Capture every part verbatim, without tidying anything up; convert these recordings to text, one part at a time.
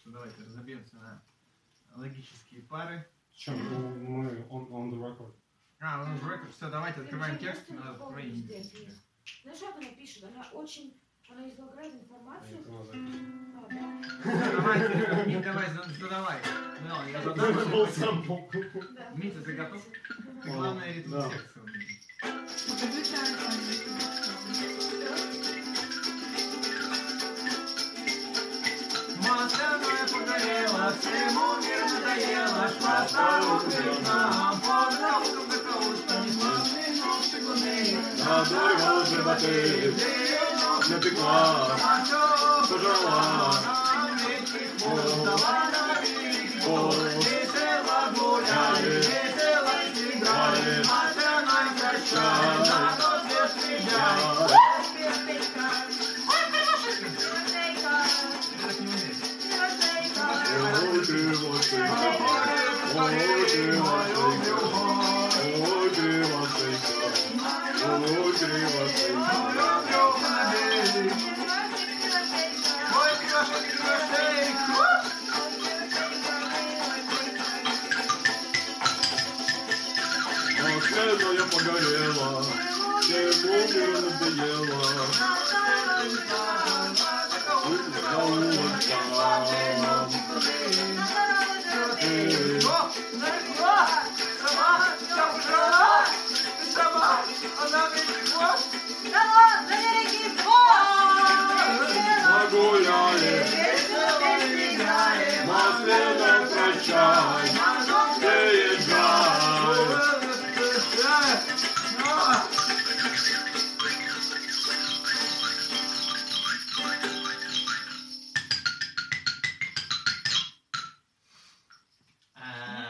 что давайте разобьемся на логические пары. Чем? Мы on, on the record. А, он уже record. Все, давайте открываем текст. Надо твои инициалы. Ну что она пишет? Она очень... Она излагает информацию. А, А, Давайте, Мит, давай, задавай. Ну, я задам. да. Митя, ты готов? Главное ритм Да. текста. Масляная погорела, всему мир надоело, шла нам, под науком закоулком, славный нож шигуны, надорвал животы, напекла, пожала, весело гуляли, весело играли, масляной прощай, на тот свет приезжай. ой ты, Василька, ой ты, Василька, ой ты, Василька, ой ты, Василька. Масляная погорела, всему миру надоело. Погуляли, масляно прощай, приезжай.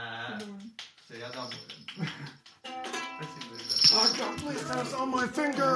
Все, я доволен. Спасибо, ребята. Oh God, please, that was on my finger.